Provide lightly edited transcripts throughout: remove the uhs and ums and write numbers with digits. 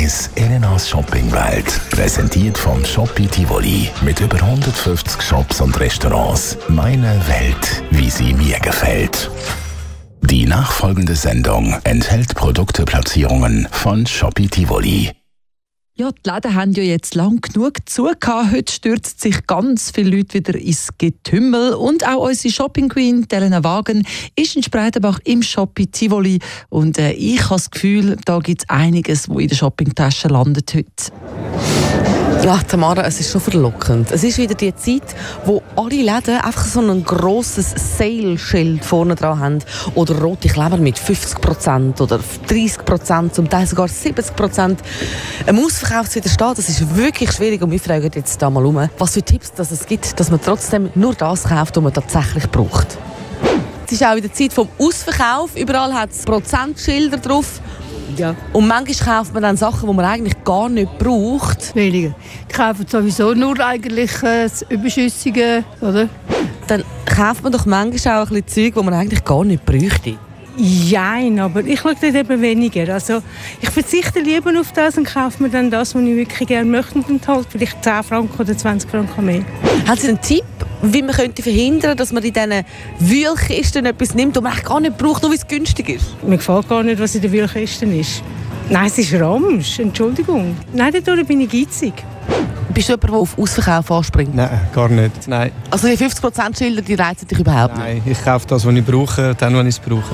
1 Elenas Shoppingwelt. Präsentiert vom Shoppi Tivoli. Mit über 150 Shops und Restaurants. Meine Welt, wie sie mir gefällt. Die nachfolgende Sendung enthält Produkteplatzierungen von Shoppi Tivoli. Ja, die Läden haben ja jetzt lang genug zugehört. Heute stürzt sich ganz viele Leute wieder ins Getümmel. Und auch unsere Shopping Queen, Elena Wagen, ist in Spreitenbach im Shoppi Tivoli. Und ich habe das Gefühl, da gibt es einiges, was in der Shoppingtasche landet heute. Ja, Tamara, es ist schon verlockend. Es ist wieder die Zeit, wo alle Läden einfach so ein grosses Sale-Schild vorne dran haben. Oder rote Kleber mit 50% oder 30%, zum Teil sogar 70%. Ein Ausverkauf zu widerstehen, das ist wirklich schwierig. Und wir fragen jetzt da mal um, was für Tipps dass es gibt, dass man trotzdem nur das kauft, was man tatsächlich braucht. Es ist auch in der Zeit vom Ausverkauf. Überall hat es Prozentschilder drauf. Ja. Und manchmal kauft man dann Sachen, die man eigentlich gar nicht braucht. Weniger. Die kaufen sowieso nur eigentlich das Überschüssige, oder? Dann kauft man doch manchmal auch ein bisschen Zeug, die man eigentlich gar nicht bräuchte. Nein, aber ich schaue dort eben weniger. Also, ich verzichte lieber auf das und kaufe mir dann das, was ich wirklich gerne möchte und halt vielleicht 10 Franken oder 20 Franken mehr. Haben Sie einen Tipp, wie man könnte verhindern, dass man in diesen Wühlkisten etwas nimmt, das man eigentlich gar nicht braucht, nur weil es günstig ist? Mir gefällt gar nicht, was in der Wühlkiste ist. Nein, es ist Ramsch, Entschuldigung. Nein, dadurch bin ich geizig. Bist du jemand, der auf Ausverkauf anspringt? Nein, gar nicht. Nein. Also die 50%-Schilder, die reizen dich überhaupt nicht? Nein, ich kaufe das, was ich brauche, dann, wenn ich es brauche.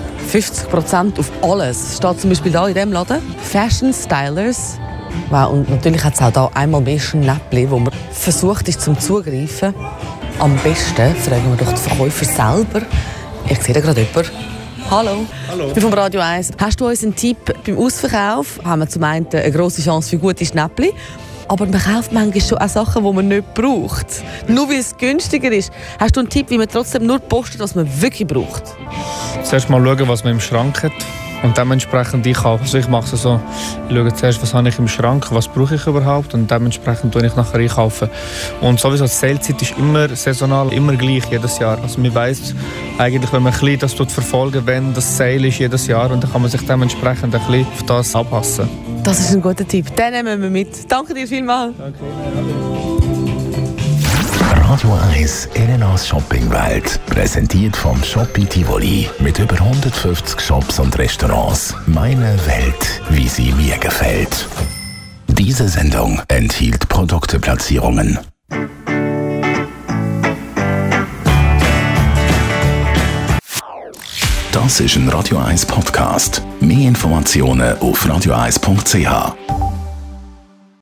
50% auf alles. Steht zum Beispiel hier in diesem Laden. Fashion Stylers. Wow, und natürlich hat es auch hier einmal mehr Schnäppchen, wo man versucht ist zum Zugreifen. Am besten fragen wir doch die Verkäufer selber. Ich sehe da gerade jemanden. Hallo. Hallo. Ich bin vom Radio 1. Hast du uns einen Tipp beim Ausverkauf? Haben wir zum einen eine grosse Chance für gute Schnäppchen. Aber man kauft manchmal schon auch Sachen, die man nicht braucht. Nur weil es günstiger ist. Hast du einen Tipp, wie man trotzdem nur postet, was man wirklich braucht? Zuerst mal schauen, was man im Schrank hat. Und dementsprechend einkaufen. Also ich mache es so, ich schaue zuerst, was habe ich im Schrank, was brauche ich überhaupt und dementsprechend tue ich nachher einkaufen. Und sowieso die Sale-Zeit ist immer saisonal, immer gleich jedes Jahr. Also man weiss eigentlich, wenn man ein bisschen das verfolgen, wenn das Sale ist jedes Jahr und dann kann man sich dementsprechend ein bisschen auf das anpassen. Das ist ein guter Tipp, den nehmen wir mit. Danke dir vielmals. Danke. Radio 1 Elenas Shoppingwelt. Präsentiert vom Shoppi Tivoli. Mit über 150 Shops und Restaurants. Meine Welt, wie sie mir gefällt. Diese Sendung enthielt Produkteplatzierungen. Das ist ein Radio 1 Podcast. Mehr Informationen auf radio1.ch.